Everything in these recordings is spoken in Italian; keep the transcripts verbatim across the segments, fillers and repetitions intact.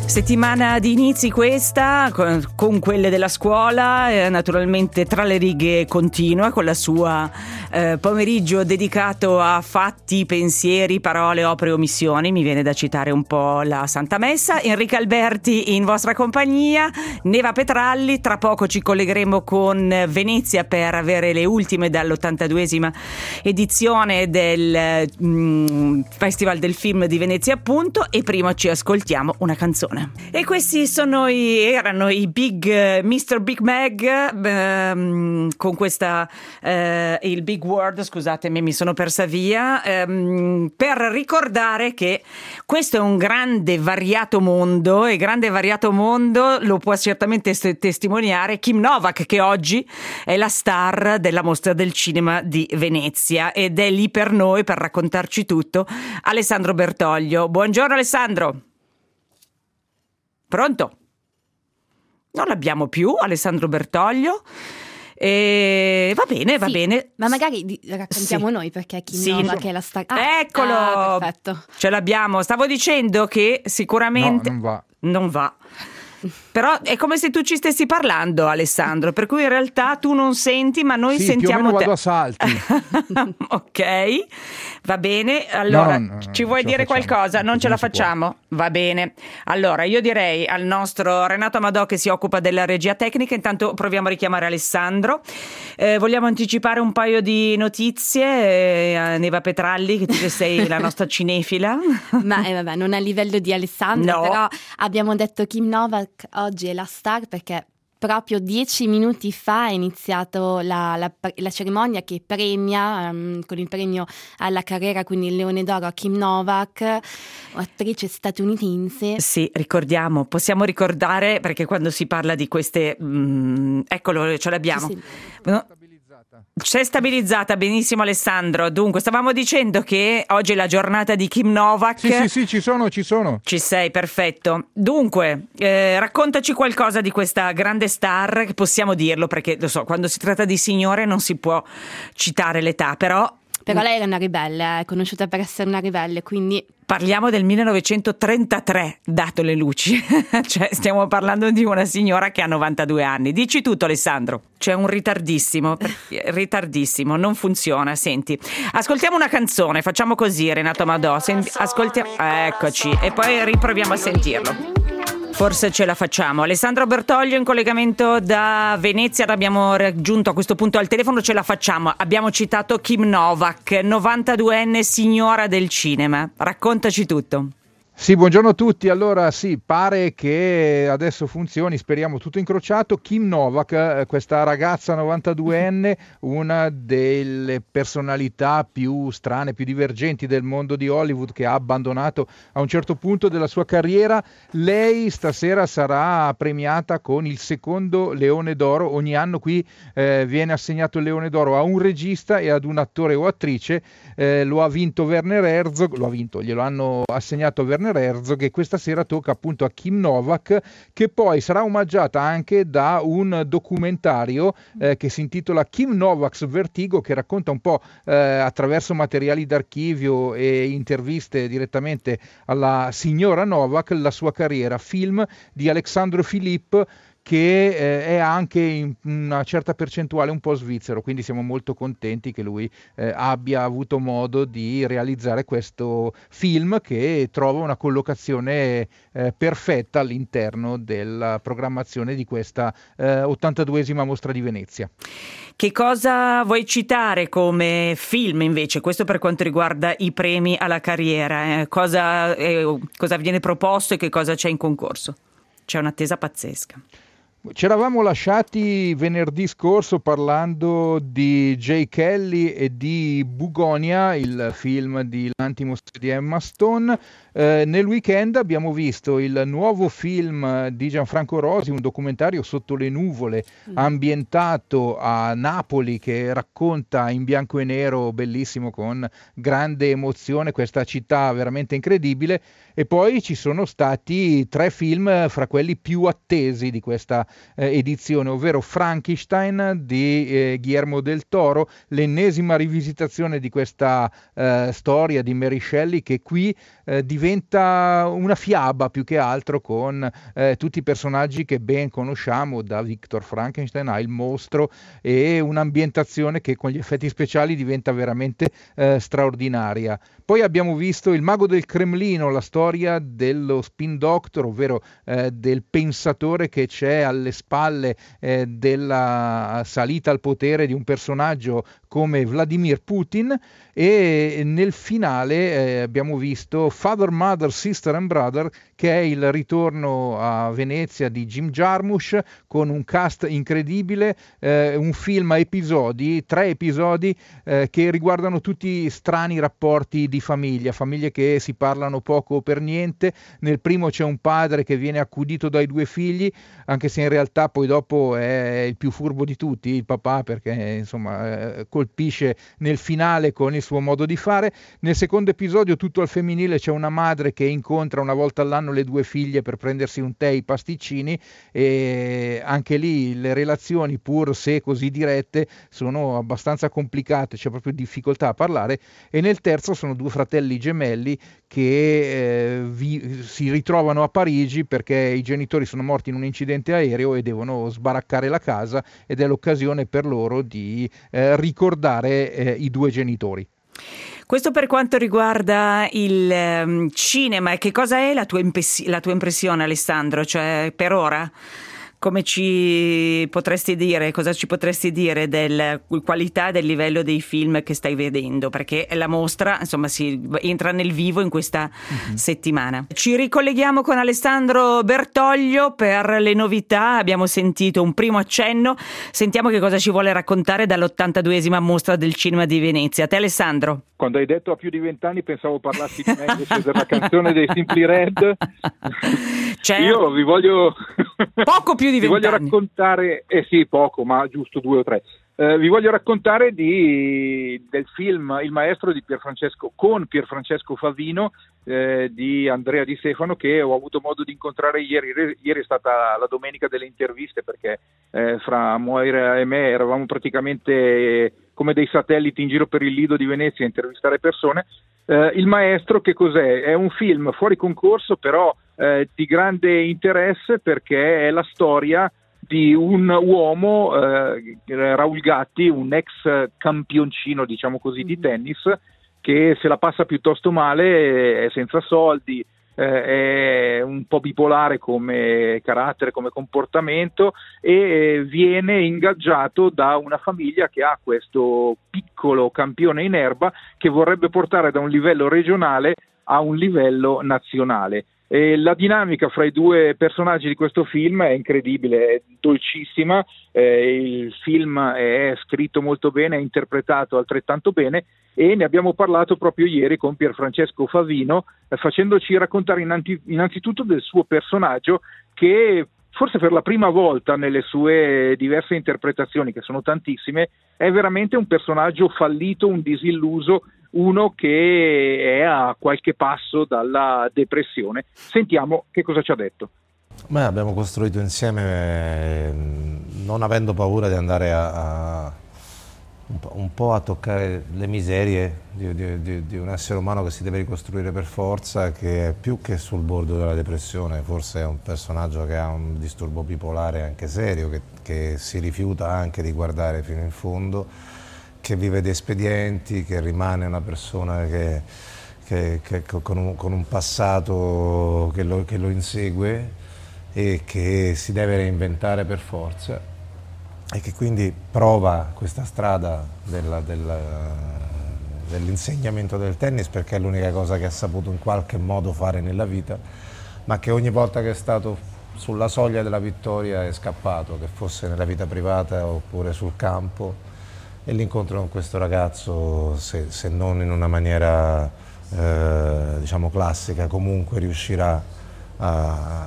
Settimana di inizi questa, con, con quelle della scuola, eh, naturalmente tra le righe continua con la sua eh, pomeriggio dedicato a fatti, pensieri, parole, opere, omissioni. Mi viene da citare un po' la Santa Messa. Enrica Alberti in vostra compagnia, Neva Petralli, tra poco ci collegheremo con Venezia per avere le ultime dall'ottantaduesima edizione del mm, Festival del Film di Venezia, appunto, e prima ci ascoltiamo una canzone. E questi sono i, erano i Big uh, mister Big Mag um, con questa uh, il Big Word, scusatemi, mi sono persa via, um, per ricordare che questo è un grande variato mondo, e grande variato mondo lo può certamente testimoniare Kim Novak, che oggi è la star della Mostra del Cinema di Venezia, ed è lì per noi per raccontarci tutto Alessandro Bertoglio. Buongiorno Alessandro. Pronto? Non l'abbiamo più, Alessandro Bertoglio. E va bene, va sì, bene. Ma magari di, raccontiamo sì. noi, perché Kim sì, Novak no. è la star. Ah, eccolo! Ah, perfetto. Ce l'abbiamo. Stavo dicendo che sicuramente no, non va. Non va. Però è come se tu ci stessi parlando, Alessandro, per cui in realtà tu non senti, ma noi sì, sentiamo più o meno te. Vado a salti. Ok, va bene. Allora, no, no, ci vuoi dire qualcosa? Non ce la facciamo? Va bene. Allora, io direi al nostro Renato Amadò, che si occupa della regia tecnica, intanto proviamo a richiamare Alessandro. Eh, vogliamo anticipare un paio di notizie eh, a Neva Petralli, che tu sei la nostra cinefila. Ma eh, vabbè, non a livello di Alessandro, no. Però abbiamo detto Kim Novak oggi è la star perché proprio dieci minuti fa è iniziato la, la, la cerimonia che premia um, con il premio alla carriera, quindi il Leone d'Oro, a Kim Novak, attrice statunitense. Sì, ricordiamo, possiamo ricordare, perché quando si parla di queste mh, eccolo, ce l'abbiamo. Sì, sì. No? C'è stabilizzata, benissimo Alessandro. Dunque, stavamo dicendo che oggi è la giornata di Kim Novak. Sì, sì, sì, ci sono, ci sono. Ci sei, perfetto. Dunque, eh, raccontaci qualcosa di questa grande star, che possiamo dirlo, perché lo so, quando si tratta di signore non si può citare l'età, però... Però lei era una ribelle, è conosciuta per essere una ribelle, quindi... Parliamo del millenovecentotrentatré, dato le luci. Cioè, stiamo parlando di una signora che ha novantadue anni. Dici tutto, Alessandro. C'è un ritardissimo, ritardissimo, non funziona. Senti, ascoltiamo una canzone, facciamo così, Renato Amadò. Senti, ascoltiamo, eccoci, e poi riproviamo a sentirlo. Forse ce la facciamo. Alessandro Bertoglio in collegamento da Venezia, l'abbiamo raggiunto a questo punto al telefono, ce la facciamo. Abbiamo citato Kim Novak, novantaduenne signora del cinema. Raccontaci tutto. Sì, buongiorno a tutti. Allora sì, pare che adesso funzioni, speriamo tutto incrociato. Kim Novak, questa ragazza novantaduenne, una delle personalità più strane, più divergenti del mondo di Hollywood, che ha abbandonato a un certo punto della sua carriera. Lei stasera sarà premiata con il secondo Leone d'Oro. Ogni anno qui eh, viene assegnato il Leone d'Oro a un regista e ad un attore o attrice. Eh, lo ha vinto Werner Herzog, lo ha vinto, glielo hanno assegnato a Werner Herzog, e questa sera tocca appunto a Kim Novak, che poi sarà omaggiata anche da un documentario eh, che si intitola Kim Novak's Vertigo, che racconta un po' eh, attraverso materiali d'archivio e interviste direttamente alla signora Novak la sua carriera, film di Alexandre Philippe, che eh, è anche in una certa percentuale un po' svizzero, quindi siamo molto contenti che lui eh, abbia avuto modo di realizzare questo film, che trova una collocazione eh, perfetta all'interno della programmazione di questa eh, ottantaduesima Mostra di Venezia. Che cosa vuoi citare come film invece? Questo per quanto riguarda i premi alla carriera, eh? cosa, eh, cosa viene proposto e che cosa c'è in concorso? C'è un'attesa pazzesca. Ci eravamo lasciati venerdì scorso parlando di Jay Kelly e di Bugonia, il film di Lantimos di Emma Stone. Eh, nel weekend abbiamo visto il nuovo film di Gianfranco Rosi, un documentario sotto le nuvole, mm. ambientato a Napoli, che racconta in bianco e nero, bellissimo, con grande emozione, questa città veramente incredibile. E poi ci sono stati tre film fra quelli più attesi di questa eh, edizione, ovvero Frankenstein di eh, Guillermo del Toro, l'ennesima rivisitazione di questa eh, storia di Mary Shelley, che qui eh, diventa una fiaba più che altro, con eh, tutti i personaggi che ben conosciamo, da Victor Frankenstein a il mostro, e un'ambientazione che con gli effetti speciali diventa veramente eh, straordinaria. Poi abbiamo visto Il mago del Cremlino, la storia dello spin doctor, ovvero eh, del pensatore che c'è alle spalle eh, della salita al potere di un personaggio come Vladimir Putin. E nel finale eh, abbiamo visto Father, Mother, Sister and Brother, che è il ritorno a Venezia di Jim Jarmusch, con un cast incredibile, eh, un film a episodi, tre episodi eh, che riguardano tutti strani rapporti di famiglia, famiglie che si parlano poco o per niente. Nel primo c'è un padre che viene accudito dai due figli, anche se in realtà poi dopo è il più furbo di tutti, il papà, perché insomma eh, colpisce nel finale con il suo modo di fare. Nel secondo episodio, tutto al femminile, c'è una madre che incontra una volta all'anno le due figlie per prendersi un tè, i pasticcini, e anche lì le relazioni, pur se così dirette, sono abbastanza complicate, c'è proprio difficoltà a parlare. E nel terzo sono due fratelli gemelli che eh, vi, si ritrovano a Parigi perché i genitori sono morti in un incidente aereo e devono sbaraccare la casa, ed è l'occasione per loro di eh, ricordare eh, i due genitori. Questo per quanto riguarda il um, cinema. E che cosa è la tua, impes- la tua impressione, Alessandro? Cioè, per ora, come ci potresti dire, cosa ci potresti dire della qualità, del livello dei film che stai vedendo? Perché la mostra, insomma, si entra nel vivo in questa uh-huh. settimana. Ci ricolleghiamo con Alessandro Bertoglio per le novità. Abbiamo sentito un primo accenno, sentiamo che cosa ci vuole raccontare dall'ottantaduesima mostra del cinema di Venezia. A te, Alessandro. Quando hai detto a più di vent'anni pensavo parlassi di me invece della canzone dei Simply Red. Certo. Io vi voglio poco più di vi voglio vent'anni. raccontare, eh sì, poco, ma giusto due o tre. Eh, vi voglio raccontare di, del film Il Maestro di Pierfrancesco, con Pierfrancesco Favino, eh, di Andrea Di Stefano, che ho avuto modo di incontrare ieri. Ieri è stata la domenica delle interviste, perché eh, fra Moira e me eravamo praticamente eh, come dei satelliti in giro per il Lido di Venezia a intervistare persone. Eh, Il Maestro che cos'è? È un film fuori concorso, però eh, di grande interesse, perché è la storia di un uomo, eh, Raul Gatti, un ex campioncino, diciamo così, di tennis, che se la passa piuttosto male, è senza soldi, eh, è un po' bipolare come carattere, come comportamento, e viene ingaggiato da una famiglia che ha questo piccolo campione in erba che vorrebbe portare da un livello regionale a un livello nazionale. E la dinamica fra i due personaggi di questo film è incredibile, è dolcissima. Eh, il film è scritto molto bene, è interpretato altrettanto bene, e ne abbiamo parlato proprio ieri con Pierfrancesco Favino, eh, facendoci raccontare innanti, innanzitutto del suo personaggio, che forse per la prima volta nelle sue diverse interpretazioni, che sono tantissime, è veramente un personaggio fallito, un disilluso, uno che è a qualche passo dalla depressione. Sentiamo che cosa ci ha detto. Beh, abbiamo costruito insieme, eh, non avendo paura di andare a, a un, po', un po' a toccare le miserie di, di, di, di un essere umano che si deve ricostruire per forza, che è più che sul bordo della depressione. Forse è un personaggio che ha un disturbo bipolare anche serio, che, che si rifiuta anche di guardare fino in fondo, che vive di espedienti, che rimane una persona che, che, che con, un, con un passato che lo, che lo insegue e che si deve reinventare per forza, e che quindi prova questa strada della, della, dell'insegnamento del tennis, perché è l'unica cosa che ha saputo in qualche modo fare nella vita, ma che ogni volta che è stato sulla soglia della vittoria è scappato, che fosse nella vita privata oppure sul campo. E l'incontro con questo ragazzo, se, se non in una maniera eh, diciamo classica, comunque riuscirà a,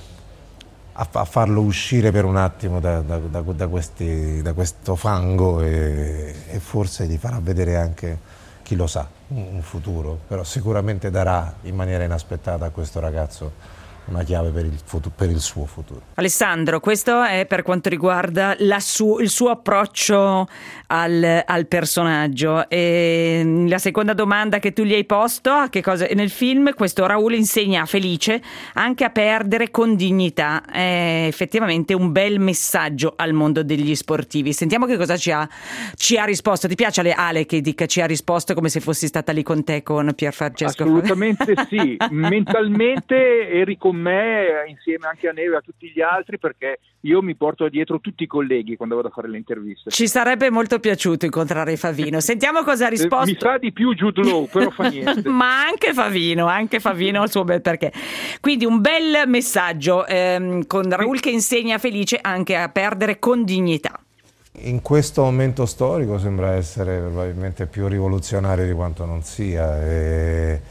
a, a farlo uscire per un attimo da, da, da, da, questi, da questo fango, e, e forse gli farà vedere anche, chi lo sa, un, un futuro. Però sicuramente darà in maniera inaspettata a questo ragazzo una chiave per il, futuro, per il suo futuro. Alessandro, questo è per quanto riguarda la su, il suo approccio al, al personaggio. E la seconda domanda che tu gli hai posto, che cosa, nel film questo Raul insegna a Felice anche a perdere con dignità. È effettivamente un bel messaggio al mondo degli sportivi. Sentiamo che cosa ci ha, ci ha risposto. Ti piace Ale che dica ci ha risposto come se fossi stata lì con te, con Pierfrancesco? Assolutamente sì, mentalmente eri con me insieme anche a Neve e a tutti gli altri, perché io mi porto dietro tutti i colleghi quando vado a fare le interviste. Ci sarebbe molto piaciuto incontrare Favino. Sentiamo cosa ha risposto. Mi sa di più Jude Law, però fa niente. Ma anche Favino, anche Favino ha il suo bel perché. Quindi un bel messaggio ehm, con Raul che insegna a Felice anche a perdere con dignità. In questo momento storico sembra essere probabilmente più rivoluzionario di quanto non sia. E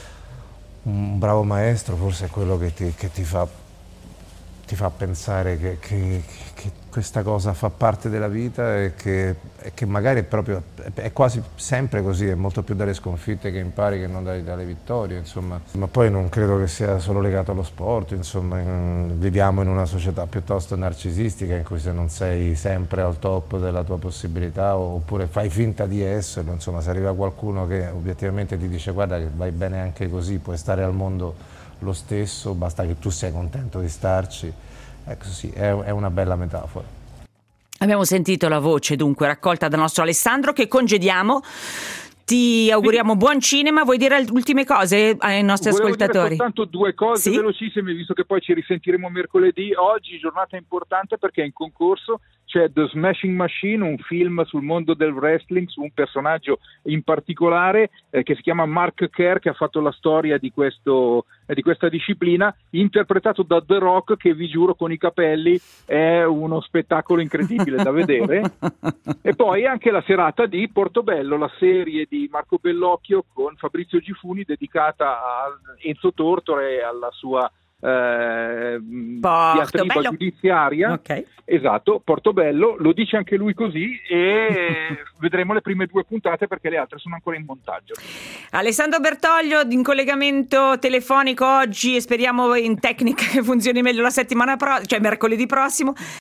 un bravo maestro forse è quello che ti, che ti fa ti fa pensare che, che, che questa cosa fa parte della vita e che, e che magari è proprio è quasi sempre così, è molto più dalle sconfitte che impari che non dalle, dalle vittorie, insomma. Ma poi non credo che sia solo legato allo sport, insomma, in, viviamo in una società piuttosto narcisistica in cui se non sei sempre al top della tua possibilità oppure fai finta di esserlo, insomma, se arriva qualcuno che obiettivamente ti dice guarda che vai bene anche così, puoi stare al mondo lo stesso, basta che tu sia contento di starci. Ecco sì, è, è una bella metafora. Abbiamo sentito la voce dunque raccolta dal nostro Alessandro che congediamo. Ti auguriamo buon cinema. Vuoi dire le ultime cose ai nostri Volevo ascoltatori? Dire soltanto due cose sì? velocissime, visto che poi ci risentiremo mercoledì. Oggi giornata importante perché in concorso c'è The Smashing Machine, un film sul mondo del wrestling, su un personaggio in particolare eh, che si chiama Mark Kerr, che ha fatto la storia di, questo, eh, di questa disciplina, interpretato da The Rock, che vi giuro con i capelli è uno spettacolo incredibile da vedere. E poi anche la serata di Portobello, la serie di Marco Bellocchio con Fabrizio Gifuni dedicata a Enzo Tortora e alla sua eh, diatriba giudiziaria. Okay. Esatto, Portobello, lo dice anche lui così e vedremo le prime due puntate perché le altre sono ancora in montaggio. Alessandro Bertoglio in collegamento telefonico oggi e speriamo in tecnica che funzioni meglio la settimana prossima, cioè mercoledì prossimo.